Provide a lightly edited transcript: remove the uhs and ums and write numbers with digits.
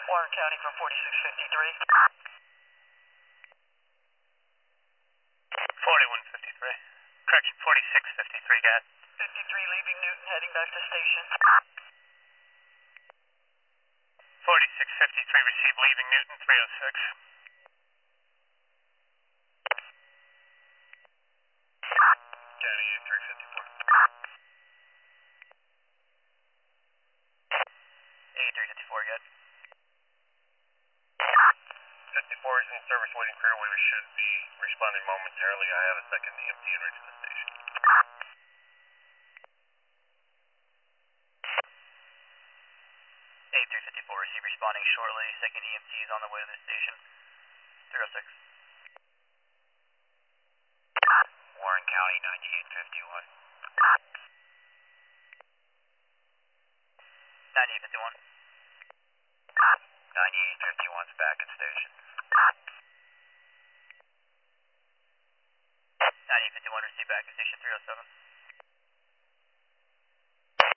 Warren County from 4653. 4153. Correction, 4653, gas. 53 leaving Newton, heading back to station. 4653, receive leaving Newton, 306. County 354. 8354, good. 54 is in service waiting for airway. We should be responding momentarily. I have a second EMT en route to the station. 8354, receive responding shortly. Second EMT is on the way to the station. 306. Warren County 9851. 9851. 9851's back at station. 9851, receive back at station 307.